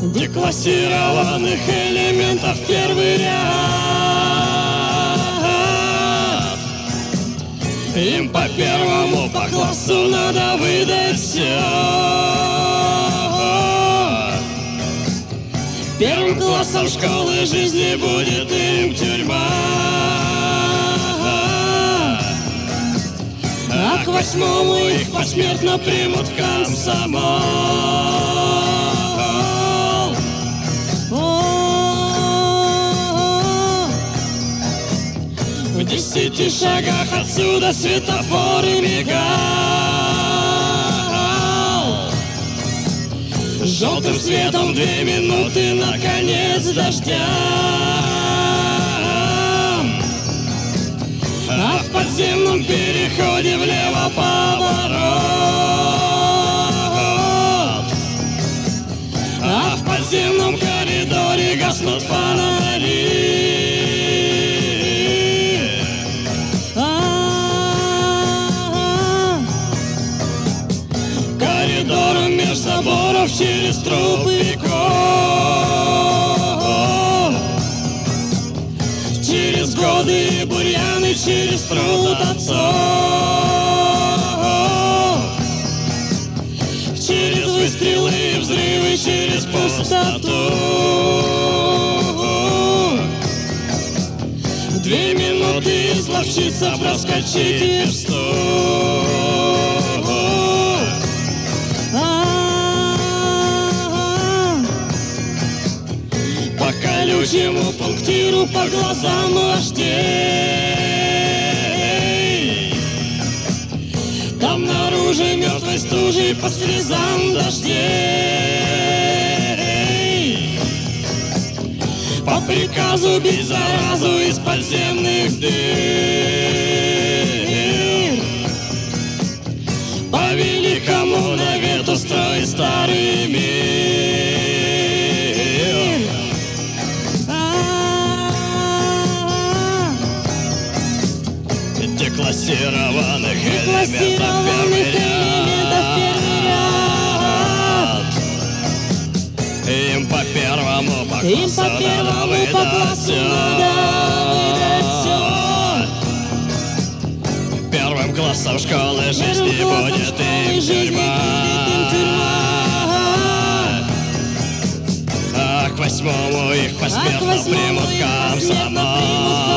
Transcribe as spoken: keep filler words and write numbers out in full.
деклассированных элементов первый ряд. Им по первому по классу надо выдать все. Первым классом школы жизни будет им тюрьма, а к восьмому их посмертно примут в комсомол. В десяти шагах отсюда светофоры мигал, желтым светом две минуты на конец дождя. А в подземном переходе влево поворот, а в подземном коридоре гаснут фонари. Коридором меж заборов через трупы веков, через годы и бурьяны, через труд отцов, через выстрелы и взрывы, через пустоту. В две минуты изловчиться проскочить версту. По колючему пунктиру, по глазам вождей, там наружу мертвой стужей по слезам дождей. По приказу бить заразу из подземных дыр, по великому навету строй старый мир. Деклассированных элементов первый ряд. Им по первому по классу надо выдать все. Первым классом школы жизни будет им тюрьма, а к восьмому их посмертно примут в комсомол.